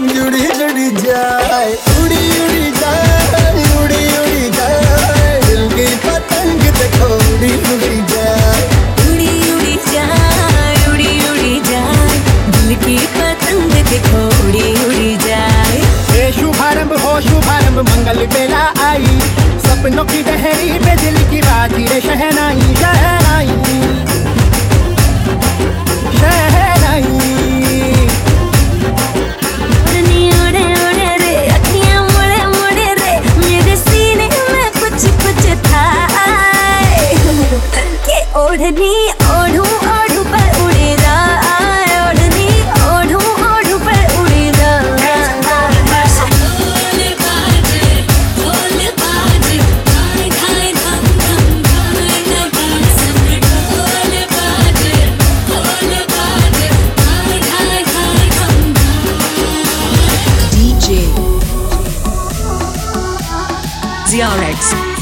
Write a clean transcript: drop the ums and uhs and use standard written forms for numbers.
जुड़ी जुड़ी जाए, उड़ी उड़ी जाए, उड़ी उड़ी जाए, दिल की पतंग देखो उड़ी उड़ी जाए, उड़ी उड़ी जाए, उड़ी उड़ी जाए, दिल की पतंग देखो उड़ी उड़ी जाए। ये शुभारंभ हो शुभारंभ, मंगल बेला आई, सपनों की डहरी पे दिल की बाजी रे शहनाई शहनाई शहनाई। उड़नी उड़े उड़े रे, अखियां मुड़े मुड़े रे, मेरे सीने में कुछ कुछ था के ओढ़नी ओढ़ूं ओढ़ूं पर उड़े जाए, ओढ़नी ओढ़ूं ओढ़ूं पर उड़े जाए। ZRX